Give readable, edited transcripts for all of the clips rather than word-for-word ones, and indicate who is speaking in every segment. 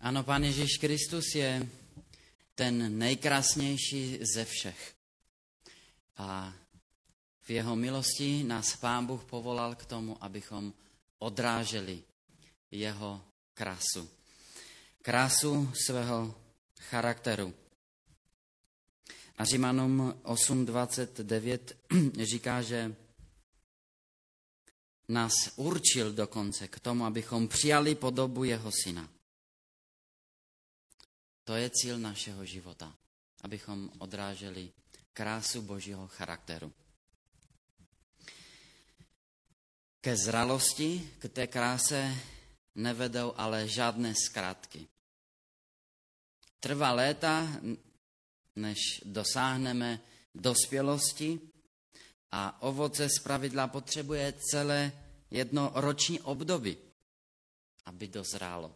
Speaker 1: Ano, Pán Ježíš Kristus je ten nejkrásnější ze všech. A v jeho milosti nás Pán Bůh povolal k tomu, abychom odráželi jeho krásu. Krásu svého charakteru. A Římanům 8:29 říká, že nás určil dokonce k tomu, abychom přijali podobu jeho syna. To je cíl našeho života, abychom odráželi krásu Božího charakteru. Ke zralosti, k té kráse nevedou ale žádné zkrátky. Trvá léta, než dosáhneme dospělosti a ovoce zpravidla potřebuje celé jedno roční období, aby dozrálo.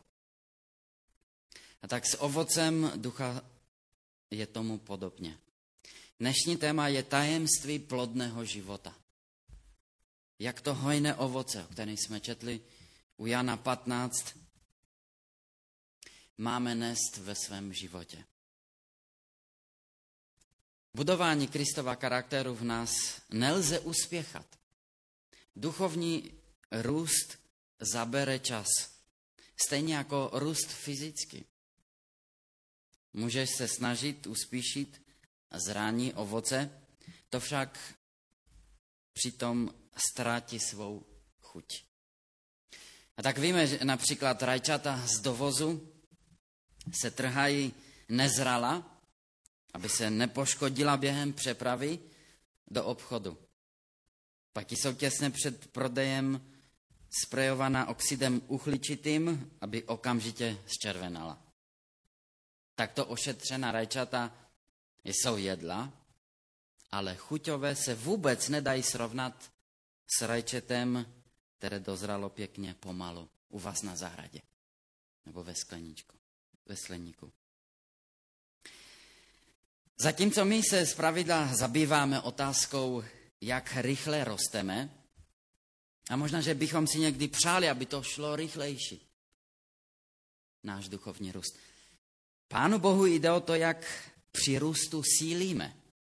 Speaker 1: A tak s ovocem ducha je tomu podobně. Dnešní téma je tajemství plodného života. Jak to hojné ovoce, o kterém jsme četli u Jana 15, máme nést ve svém životě. Budování Kristova charakteru v nás nelze uspěchat. Duchovní růst zabere čas, stejně jako růst fyzicky. Můžeš se snažit uspíšit zrání ovoce, to však přitom ztratí svou chuť. A tak víme, že například rajčata z dovozu se trhají nezrala, aby se nepoškodila během přepravy do obchodu. Pak jsou těsně před prodejem sprejovaná oxidem uhličitým, aby okamžitě zčervenala. Takto ošetřená rajčata jsou jedla, ale chuťové se vůbec nedají srovnat s rajčetem, které dozralo pěkně pomalu u vás na zahradě nebo ve skleníku. Zatímco my se zpravidla zabýváme otázkou, jak rychle rosteme, a možná, že bychom si někdy přáli, aby to šlo rychlejší, náš duchovní růst. Pánu Bohu jde o to, jak při růstu sílíme.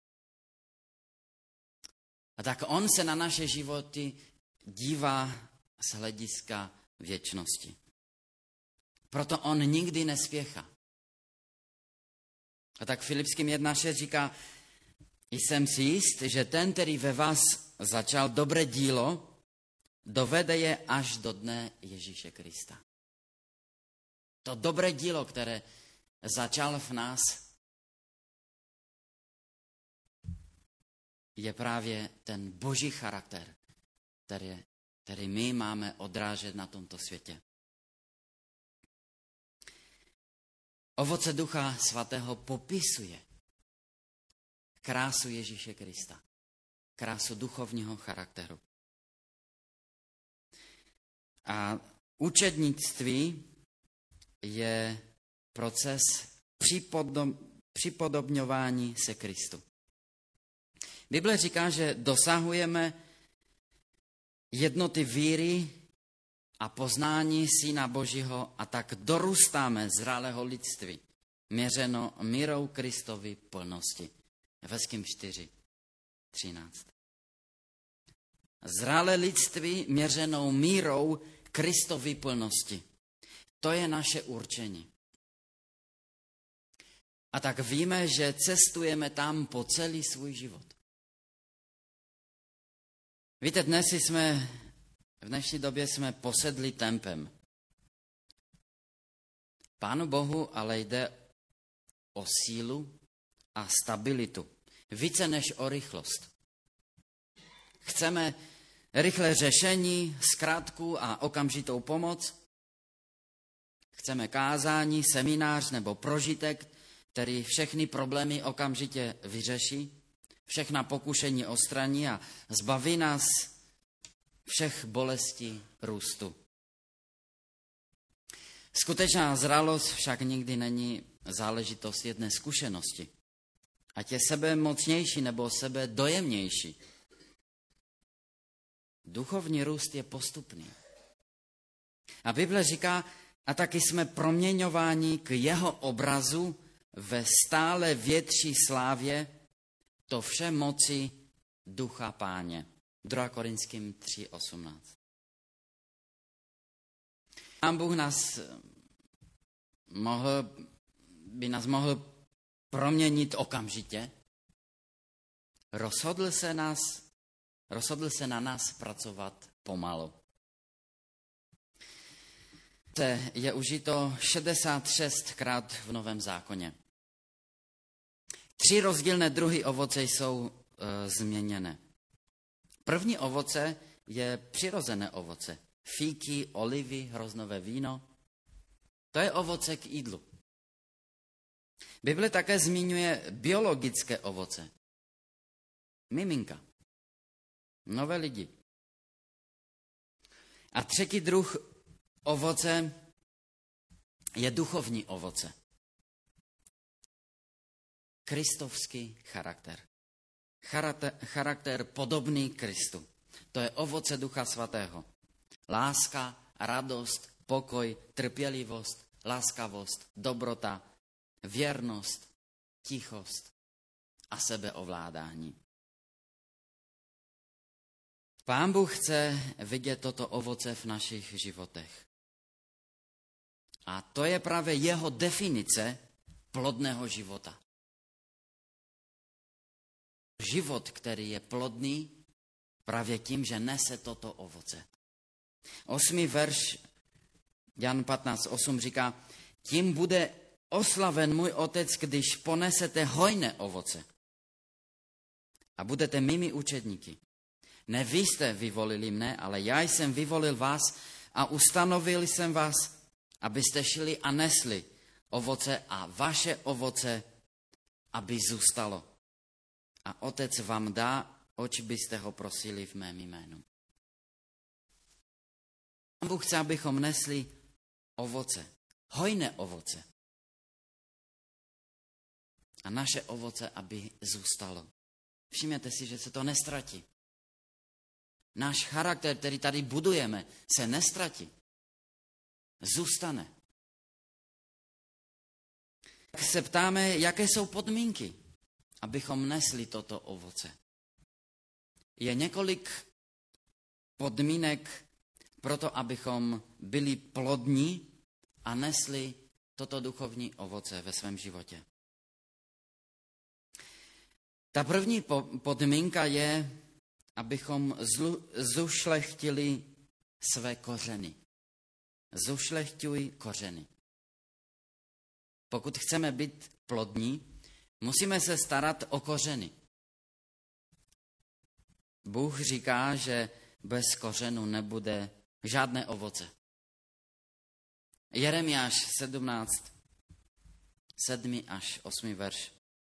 Speaker 1: A tak on se na naše životy dívá z hlediska věčnosti. Proto on nikdy nespěchá. A tak Filipským 1:6 říká, jsem si jist, že ten, který ve vás začal dobré dílo, dovede je až do dne Ježíše Krista. To dobré dílo, které začal v nás, je právě ten Boží charakter, který my máme odrážet na tomto světě. Ovoce Ducha Svatého popisuje krásu Ježíše Krista, krásu duchovního charakteru. A učednictví je proces připodobňování se Kristu. Bible říká, že dosahujeme jednoty víry a poznání Syna Božího a tak dorůstáme zralého lidství, měřeno mírou Kristovy plnosti. Efeským 4:13. Zralé lidství měřenou mírou Kristovy plnosti. To je naše určení. A tak víme, že cestujeme tam po celý svůj život. Víte, v dnešní době jsme posedli tempem. Pánu Bohu ale jde o sílu a stabilitu. Více než o rychlost. Chceme rychlé řešení, zkrátku a okamžitou pomoc. Chceme kázání, seminář nebo prožitek, který všechny problémy okamžitě vyřeší, všechna pokušení odstraní a zbaví nás všech bolestí růstu. Skutečná zralost však nikdy není záležitost jedné zkušenosti. Ať je sebe mocnější nebo sebe dojemnější. Duchovní růst je postupný. A Bible říká, a taky jsme proměňováni k jeho obrazu ve stále větší slávě, to vše moci Ducha Páně. 2. Korinským 3:18. Pán Bůh by nás mohl proměnit okamžitě. Rozhodl se na nás pracovat pomalu. Je užito 66krát v Novém zákoně. 3 rozdílné druhy ovoce jsou změněné. První ovoce je přirozené ovoce. Fíky, olivy, hroznové víno. To je ovoce k jídlu. Bible také zmiňuje biologické ovoce. Miminka. Nové lidi. A třetí druh ovoce je duchovní ovoce. Kristovský charakter. Charakter podobný Kristu. To je ovoce Ducha Svatého. Láska, radost, pokoj, trpělivost, laskavost, dobrota, věrnost, tichost a sebeovládání. Pán Bůh chce vidět toto ovoce v našich životech. A to je právě jeho definice plodného života. Život, který je plodný právě tím, že nese toto ovoce. 8. verš Jan 15:8 říká, tím bude oslaven můj otec, když ponesete hojné ovoce a budete mými učedníky. Ne vy jste vyvolili mne, ale já jsem vyvolil vás a ustanovil jsem vás, abyste šli a nesli ovoce a vaše ovoce, aby zůstalo. A otec vám dá, oč byste ho prosili v mém jménu. Pán Bůh chce, abychom nesli ovoce, hojné ovoce. A naše ovoce, aby zůstalo. Všimněte si, že se to nestratí. Náš charakter, který tady budujeme, se nestratí. Zůstane. Tak se ptáme, jaké jsou podmínky, abychom nesli toto ovoce. Je několik podmínek pro to, abychom byli plodní a nesli toto duchovní ovoce ve svém životě. Ta první podmínka je, abychom zušlechtili své kořeny. Zušlechťuj kořeny. Pokud chceme být plodní, musíme se starat o kořeny. Bůh říká, že bez kořenu nebude žádné ovoce. Jeremiáš 17, 7. až 8. verš.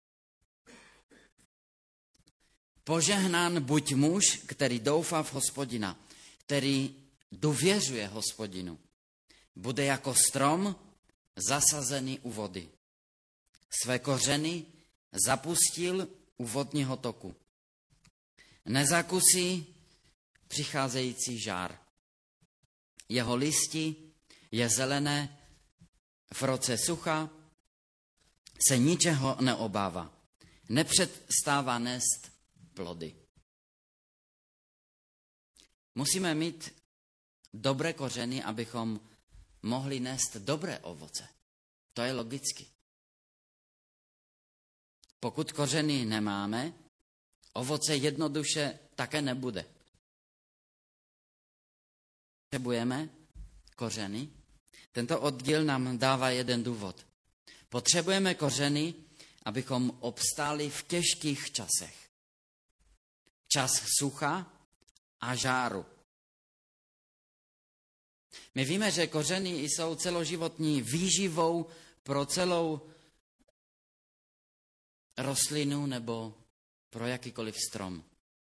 Speaker 1: Požehnán buď muž, který doufá v Hospodina, který důvěřuje Hospodinu. Bude jako strom zasazený u vody. Své kořeny zapustil u vodního toku. Nezakusí přicházející žár. Jeho listi je zelené, v roce sucha se ničeho neobává. Nepřestává nést plody. Musíme mít dobré kořeny, abychom mohli nést dobré ovoce. To je logicky. Pokud kořeny nemáme, ovoce jednoduše také nebude. Potřebujeme kořeny. Tento oddíl nám dává jeden důvod. Potřebujeme kořeny, abychom obstáli v těžkých časech. Čas sucha a žáru. My víme, že kořeny jsou celoživotní výživou pro celou rostlinu nebo pro jakýkoliv strom.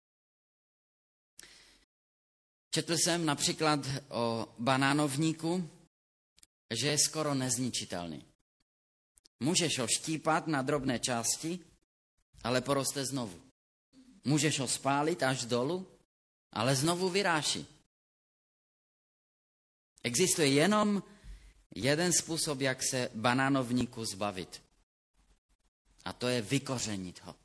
Speaker 1: Četl jsem například o banánovníku, že je skoro nezničitelný. Můžeš ho štípat na drobné části, ale poroste znovu. Můžeš ho spálit až dolů, ale znovu vyráší. Existuje jenom jeden způsob, jak se banánovníku zbavit. A to je vykořenit ho.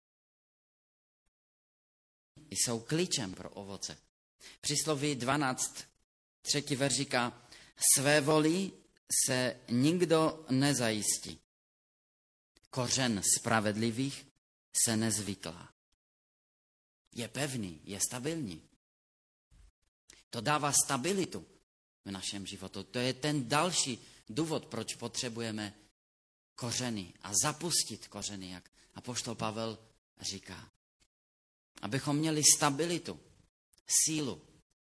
Speaker 1: Jsou klíčem pro ovoce. Přísloví 12, 3. verš říká, své voli se nikdo nezajistí. Kořen spravedlivých se nezvyklá. Je pevný, je stabilní. To dává stabilitu v našem životu. To je ten další důvod, proč potřebujeme kořeny a zapustit kořeny, jak apoštol Pavel říká. Abychom měli stabilitu, sílu,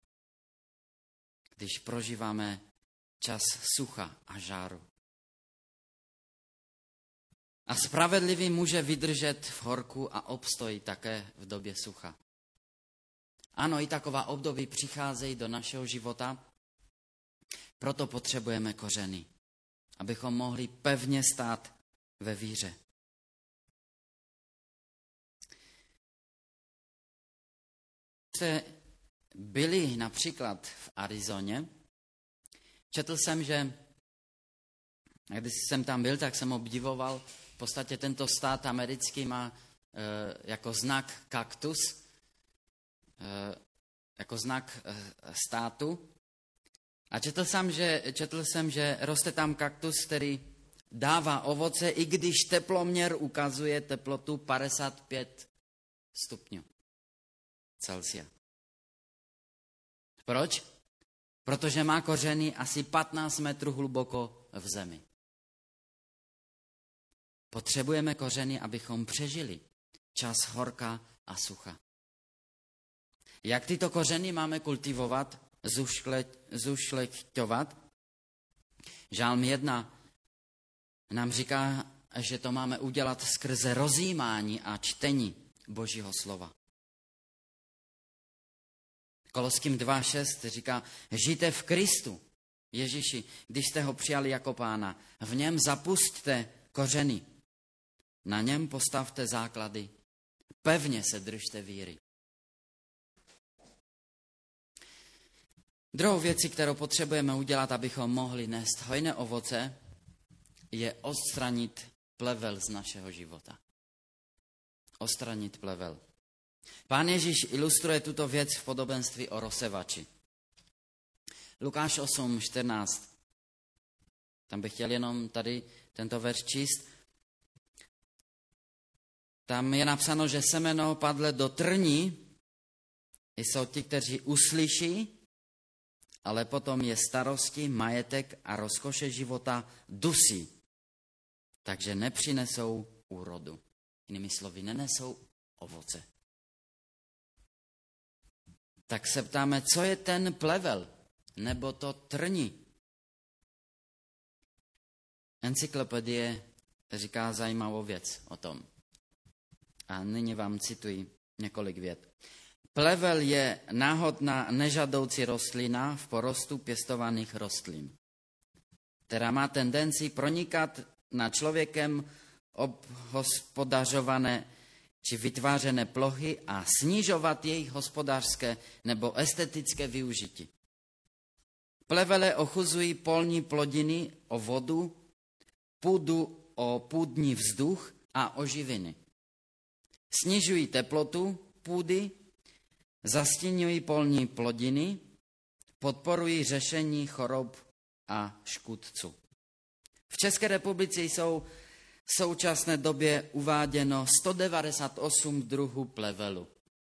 Speaker 1: když prožíváme čas sucha a žáru. A spravedlivý může vydržet v horku a obstojí také v době sucha. Ano, i taková období přicházejí do našeho života, proto potřebujeme kořeny, abychom mohli pevně stát ve víře. Jste byli například v Arizoně, četl jsem, že když jsem tam byl, tak jsem obdivoval, v podstatě tento stát americký má jako znak kaktus, jako znak státu. A četl jsem, že roste tam kaktus, který dává ovoce, i když teploměr ukazuje teplotu 55 stupňů Celsia. Proč? Protože má kořeny asi 15 metrů hluboko v zemi. Potřebujeme kořeny, abychom přežili čas horka a sucha. Jak tyto kořeny máme kultivovat, zušlechťovat? Žálm 1 nám říká, že to máme udělat skrze rozjímání a čtení Božího slova. Koloským 2.6 říká, žijte v Kristu, Ježíši, když jste ho přijali jako pána. V něm zapusťte kořeny, na něm postavte základy, pevně se držte víry. Druhou věcí, kterou potřebujeme udělat, abychom mohli nést hojné ovoce, je odstranit plevel z našeho života. Odstranit plevel. Pán Ježíš ilustruje tuto věc v podobenství o rozsevači. Lukáš 8.14. Tam bych chtěl jenom tady tento verš číst. Tam je napsáno, že semeno padle do trní, jsou ti, kteří uslyší, ale potom je starosti, majetek a rozkoše života dusí. Takže nepřinesou úrodu. Jinými slovy, nenesou ovoce. Tak se ptáme, co je ten plevel, nebo to trní. Encyklopedie říká zajímavou věc o tom. A nyní vám cituji několik vět. Plevel je náhodná nežadoucí rostlina v porostu pěstovaných rostlin, která má tendenci pronikat na člověkem obhospodařované či vytvářené plochy a snižovat jejich hospodářské nebo estetické využití. Plevele ochuzují polní plodiny o vodu, půdu o půdní vzduch a o živiny. Snižují teplotu půdy, zastíňují polní plodiny, podporují řešení chorob a škůdců. V České republice jsou v současné době uváděno 198 druhů plevelu.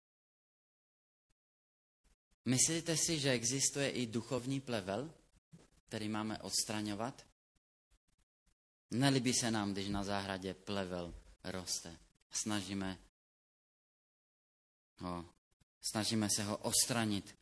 Speaker 1: Myslíte si, že existuje i duchovní plevel, který máme odstraňovat? Nelíbí se nám, když na zahradě plevel roste. Snažíme se ho odstranit.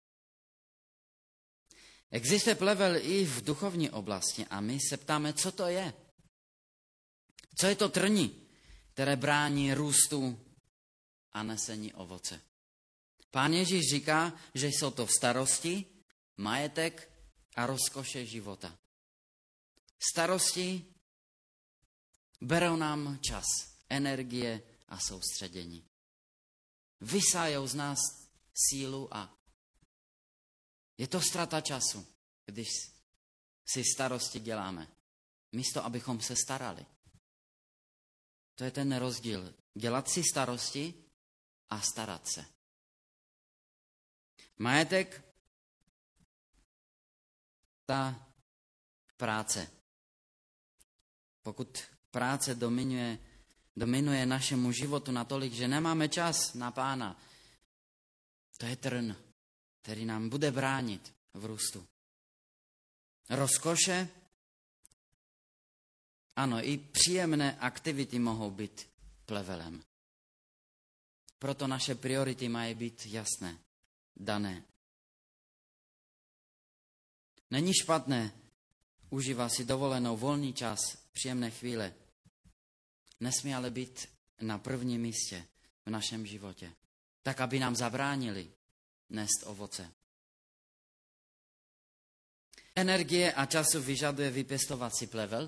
Speaker 1: Existuje plevel i v duchovní oblasti a my se ptáme, co to je. Co je to trní, které brání růstu a nesení ovoce? Pán Ježíš říká, že jsou to starosti, majetek a rozkoše života. Starosti berou nám čas, energie a soustředění. Vysajou z nás sílu a je to ztráta času, když si starosti děláme, místo abychom se starali. To je ten rozdíl. Dělat si starosti a starat se. Majetek, ta práce. Pokud práce dominuje našemu životu natolik, že nemáme čas na Pána, to je trn, který nám bude bránit v růstu. Rozkoše, ano, i příjemné aktivity mohou být plevelem. Proto naše priority mají být jasné, dané. Není špatné užívat si dovolenou, volný čas, příjemné chvíle. Nesmí ale být na prvním místě v našem životě, tak aby nám zabránili nést ovoce. Energie a času vyžaduje vypěstovat si plevel.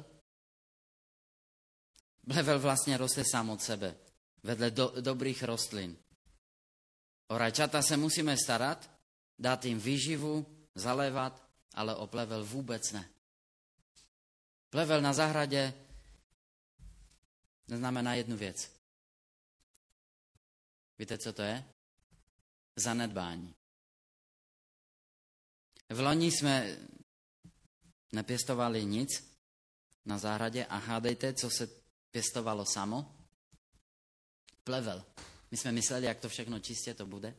Speaker 1: Plevel vlastně roste sám od sebe, vedle dobrých rostlin. O rajčata se musíme starat, dát jim výživu, zalévat, ale o plevel vůbec ne. Plevel na zahradě znamená jednu věc. Víte, co to je? Zanedbání. V loni jsme nepěstovali nic na zahradě a hádejte, co se pěstovalo samo? Plevel. My jsme mysleli, jak to všechno čistě to bude.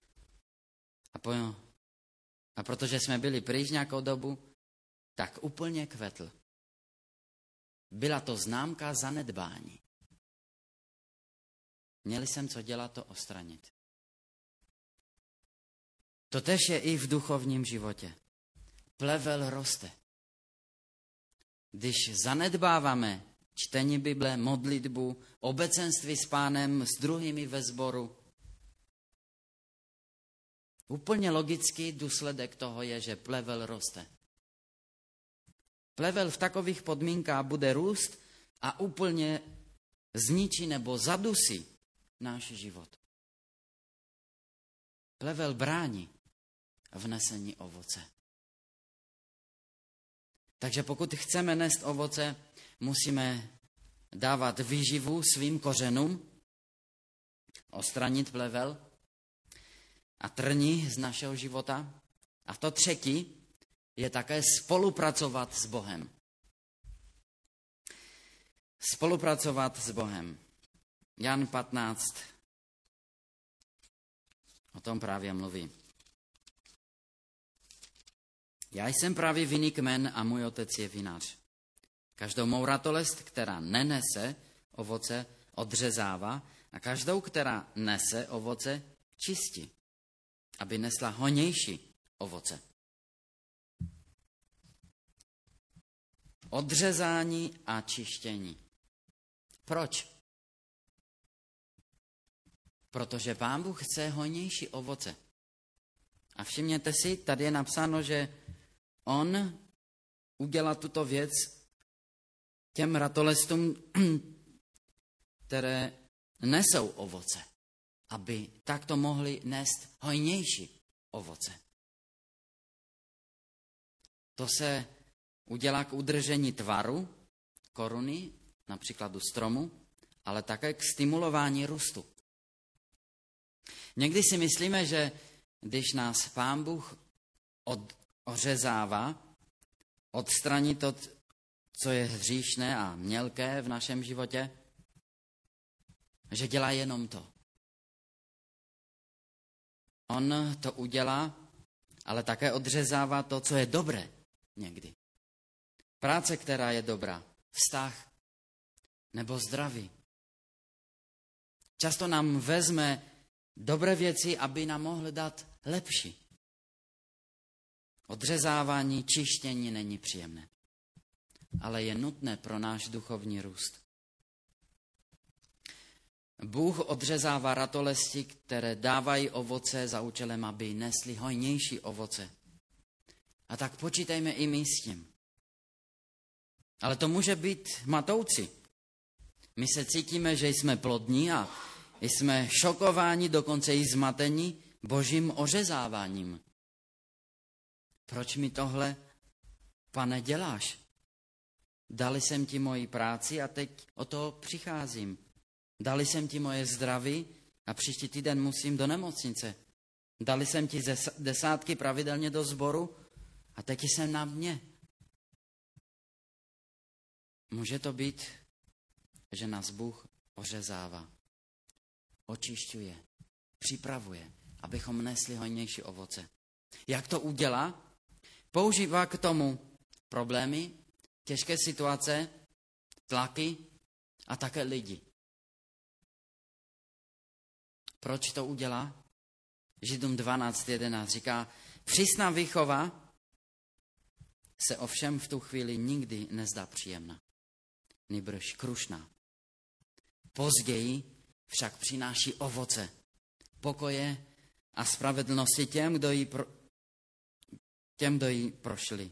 Speaker 1: A protože jsme byli pryč nějakou dobu, tak úplně kvetl. Byla to známka zanedbání. Měli jsem co dělat, to odstranit. Totéž je i v duchovním životě. Plevel roste. Když zanedbáváme čtení Bible, modlitbu, obecenství s Pánem, s druhými ve sboru, úplně logický důsledek toho je, že plevel roste. Plevel v takových podmínkách bude růst a úplně zničí nebo zadusí náš život. Plevel brání vnesení ovoce. Takže pokud chceme nést ovoce, musíme dávat výživu svým kořenům, odstranit plevel a trni z našeho života. A to třetí je také spolupracovat s Bohem. Spolupracovat s Bohem. Jan 15 o tom právě mluví. Já jsem právě vinný kmen a můj otec je vinař. Každou mou ratolest, která nenese ovoce, odřezává a každou, která nese ovoce, čistí, aby nesla hojnější ovoce. Odřezání a čištění. Proč? Protože Pán Bůh chce hojnější ovoce. A všimněte si, tady je napsáno, že on udělá tuto věc těm ratolestům, které nesou ovoce, aby takto mohli nést hojnější ovoce. To se udělá k udržení tvaru, koruny, například u stromu, ale také k stimulování růstu. Někdy si myslíme, že když nás Pán Bůh ořezává, odstraní to, co je hříšné a mělké v našem životě, že dělá jenom to. On to udělá, ale také odřezává to, co je dobré někdy. Práce, která je dobrá, vztah nebo zdraví. Často nám vezme dobré věci, aby nám mohl dát lepší. Odřezávání, čištění není příjemné, ale je nutné pro náš duchovní růst. Bůh odřezává ratolesti, které dávají ovoce za účelem, aby nesly hojnější ovoce. A tak počítejme i my s tím. Ale to může být matoucí. My se cítíme, že jsme plodní a jsme šokováni, dokonce i zmatení Božím ořezáváním. Proč mi tohle Pane, děláš. Dali jsem ti moji práci a teď o to přicházím. Dali jsem ti moje zdraví a příští týden musím do nemocnice. Dali jsem ti desátky pravidelně do sboru a teď jsem na dně. Může to být, že nás Bůh ořezává, očišťuje, připravuje, abychom nesli hojnější ovoce. Jak to udělá? Používá k tomu problémy, těžké situace, tlaky a také lidi. Proč to udělá? Židům 12:11 říká, přísná výchova se ovšem v tu chvíli nikdy nezdá příjemná, nýbrž krušná. Později však přináší ovoce, pokoje a spravedlnosti těm, kdo ji prošli.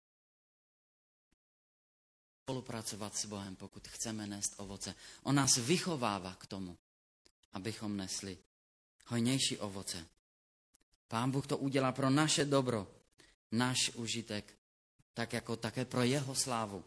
Speaker 1: Spolupracovat s Bohem, pokud chceme nést ovoce. On nás vychovává k tomu, abychom nesli hojnější ovoce. Pán Bůh to udělá pro naše dobro, náš užitek, tak jako také pro jeho slávu.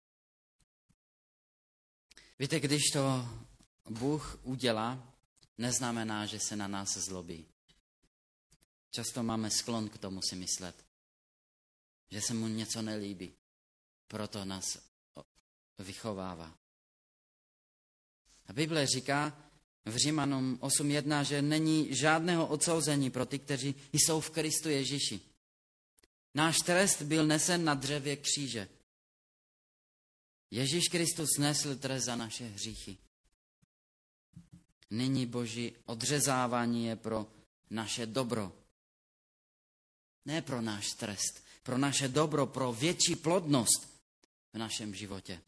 Speaker 1: Víte, když to Bůh udělá, neznamená, že se na nás zlobí. Často máme sklon k tomu si myslet, že se mu něco nelíbí, proto nás vychovává. A Bible říká v Římanům 8:1, že není žádného odsouzení pro ty, kteří jsou v Kristu Ježíši. Náš trest byl nesen na dřevě kříže. Ježíš Kristus nesl trest za naše hříchy. Nyní Boží odřezávání je pro naše dobro. Ne pro náš trest, pro naše dobro, pro větší plodnost v našem životě.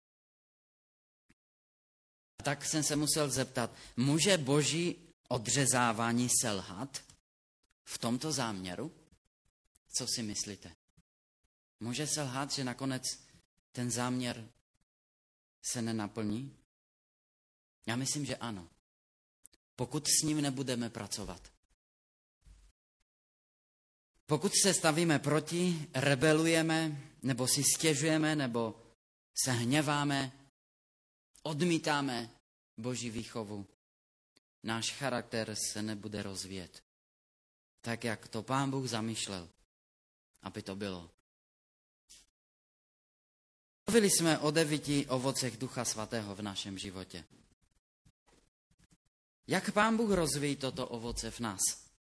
Speaker 1: A tak jsem se musel zeptat, může Boží odřezávání selhat v tomto záměru? Co si myslíte? Může selhat, že nakonec ten záměr se nenaplní? Já myslím, že ano. Pokud s ním nebudeme pracovat. Pokud se stavíme proti, rebelujeme, nebo si stěžujeme, nebo se hněváme, odmítáme Boží výchovu, náš charakter se nebude rozvíjet. Tak, jak to Pán Bůh zamýšlel, aby to bylo. Mluvili jsme o 9 ovocech Ducha Svatého v našem životě. Jak Pán Bůh rozvíjí toto ovoce v nás?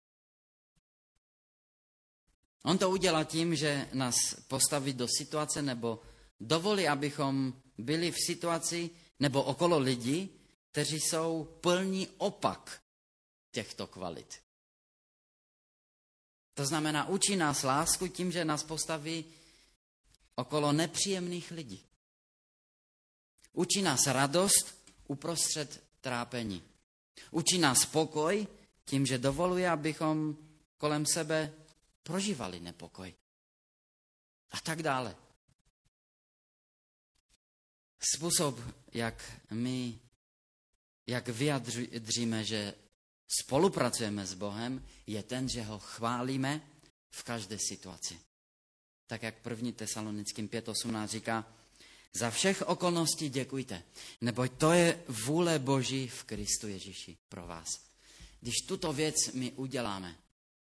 Speaker 1: On to udělá tím, že nás postaví do situace nebo dovolí, abychom byli v situaci nebo okolo lidí, kteří jsou plní opak těchto kvalit. To znamená, učí nás lásku tím, že nás postaví okolo nepříjemných lidí. Učí nás radost uprostřed trápení. Učí nás pokoj tím, že dovoluje, abychom kolem sebe prožívali nepokoj. A tak dále. Způsob, jak vyjadříme, že spolupracujeme s Bohem, je ten, že ho chválíme v každé situaci. Tak jak 1. Tesalonickým 5:18 říká, za všech okolností děkujte, neboť to je vůle Boží v Kristu Ježíši pro vás. Když tuto věc my uděláme,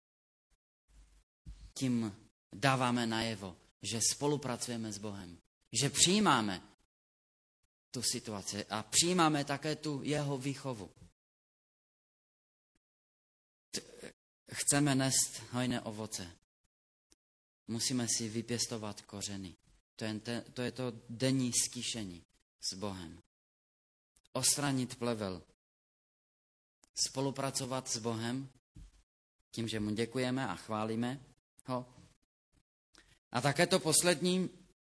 Speaker 1: tím dáváme najevo, že spolupracujeme s Bohem, že přijímáme tu situaci a přijímáme také tu jeho výchovu. Chceme nést hojné ovoce. Musíme si vypěstovat kořeny. To je to denní zkýšení s Bohem. Odstranit plevel. Spolupracovat s Bohem tím, že mu děkujeme a chválíme ho. A také to poslední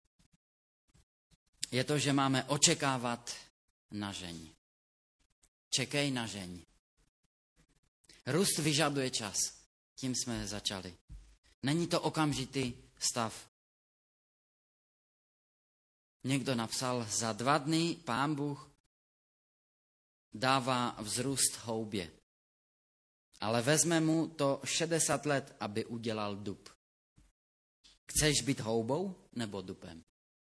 Speaker 1: je to, že máme očekávat na žeň. Čekej na žeň. Růst vyžaduje čas. Tím jsme začali. Není to okamžitý stav. Někdo napsal, za 2 dny Pán Bůh dává vzrůst houbě. Ale vezme mu to 60 let, aby udělal dub. Chceš být houbou? nebo dupem.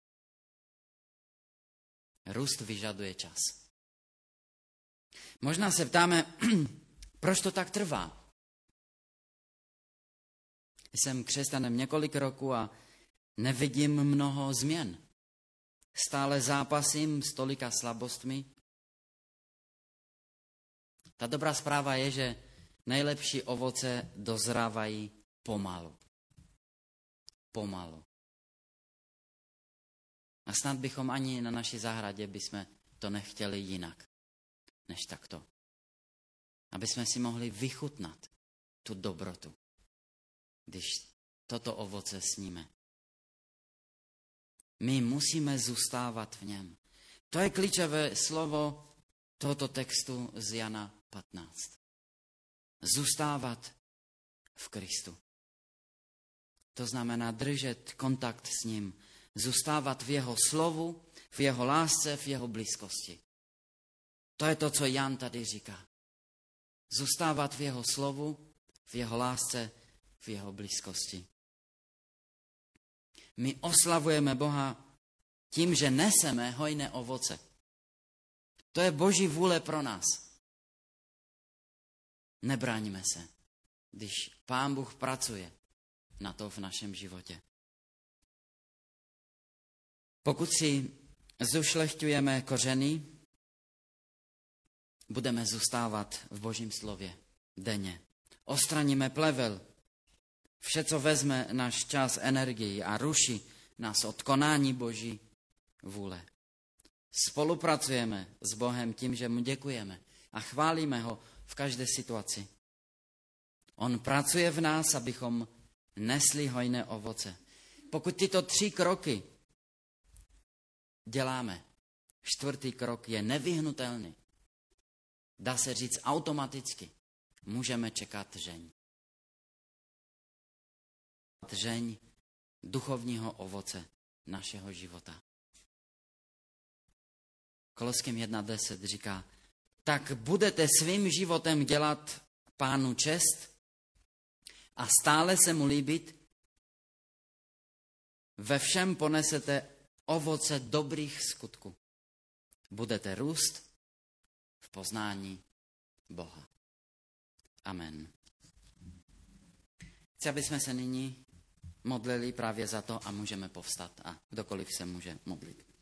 Speaker 1: Růst vyžaduje čas. Možná se ptáme, proč to tak trvá. Jsem křesťanem několik roků a nevidím mnoho změn. Stále zápasím s tolika slabostmi. Ta dobrá zpráva je, že nejlepší ovoce dozrávají pomalu. Pomalu. A snad bychom ani na naší zahradě bychom to nechtěli jinak, než takto. Aby jsme si mohli vychutnat tu dobrotu, když toto ovoce sníme. My musíme zůstávat v něm. To je klíčové slovo tohoto textu z Jana 15. Zůstávat v Kristu. To znamená držet kontakt s ním, zůstávat v jeho slovu, v jeho lásce, v jeho blízkosti. To je to, co Jan tady říká. Zůstávat v jeho slovu, v jeho lásce, v jeho blízkosti. My oslavujeme Boha tím, že neseme hojné ovoce. To je Boží vůle pro nás. Nebráníme se, když Pán Bůh pracuje na to v našem životě. Pokud si zušlechťujeme kořeny, budeme zůstávat v Božím slově denně. Odstraníme plevel, vše, co vezme náš čas, energii a ruší nás od konání Boží vůle. Spolupracujeme s Bohem tím, že mu děkujeme a chválíme ho v každé situaci. On pracuje v nás, abychom nesli hojné ovoce. Pokud tyto 3 kroky děláme, 4. krok je nevyhnutelný. Dá se říct automaticky. Můžeme čekat žeň. Žeň duchovního ovoce našeho života. Koloským 1.10 říká, tak budete svým životem dělat Pánu čest a stále se mu líbit, ve všem ponesete ovoce dobrých skutků. Budete růst v poznání Boha. Amen. Chci, aby jsme se nyní modlili právě za to a můžeme povstat a kdokoliv se může modlit.